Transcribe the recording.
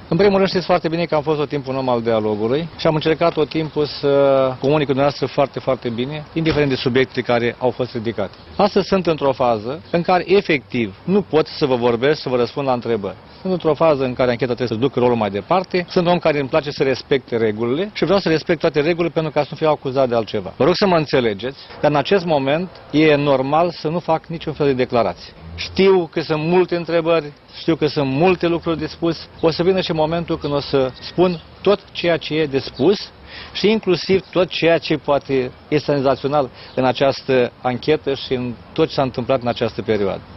În primul rând știți foarte bine că am fost tot timpul un om al dialogului și am încercat tot timpul să comunic cu dumneavoastră foarte, foarte bine, indiferent de subiectele care au fost ridicate. Astăzi sunt într-o fază în care efectiv nu pot să vă vorbesc, să vă răspund la întrebări. Sunt într-o fază în care ancheta trebuie să ducă rolul mai departe. Sunt un om care îmi place să respecte regulile și vreau să respect toate regulile pentru ca să nu fiu acuzat de altceva. Vă rog să mă înțelegeți, dar în acest moment e normal să nu fac niciun fel de declarație. Știu că sunt multe întrebări, știu că sunt multe lucruri de spus. O să vină și momentul când o să spun tot ceea ce e de spus și inclusiv tot ceea ce poate e senzațional în această anchetă și în tot ce s-a întâmplat în această perioadă.